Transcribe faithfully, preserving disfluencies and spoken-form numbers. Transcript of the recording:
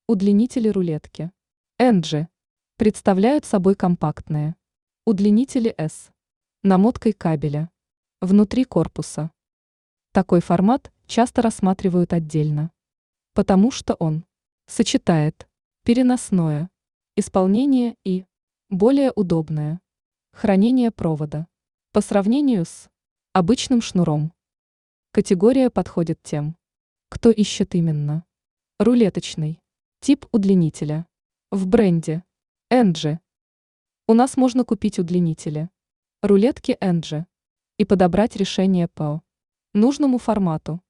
Удлинители рулетки эн джи представляют собой компактные удлинители S намоткой кабеля внутри корпуса. Такой формат часто рассматривают отдельно, потому что он сочетает переносное исполнение и более удобное хранение провода по сравнению с обычным шнуром. Категория подходит тем, кто ищет именно рулеточный тип удлинителя в бренде эн джи. У нас можно купить удлинители рулетки эн джи и подобрать решение по нужному формату.